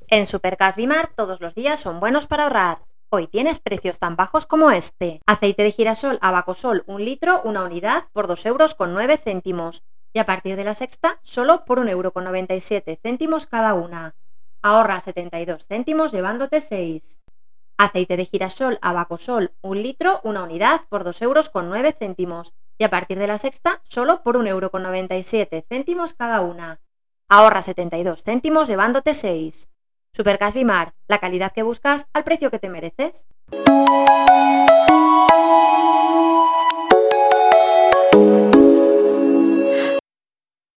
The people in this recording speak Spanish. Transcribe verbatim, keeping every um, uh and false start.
En Supergas Bimar todos los días son buenos para ahorrar. Hoy tienes precios tan bajos como este. Aceite de girasol Abacosol un litro, una unidad por dos euros con nueve céntimos. Y a partir de la sexta, solo por un euro con noventa y siete céntimos cada una. Ahorra setenta y dos céntimos llevándote seis. Aceite de girasol Abacosol un litro, una unidad por dos euros con nueve céntimos. Y a partir de la sexta, solo por un euro con noventa y siete céntimos cada una. Ahorra setenta y dos céntimos llevándote seis. Supergas Bimar, la calidad que buscas al precio que te mereces.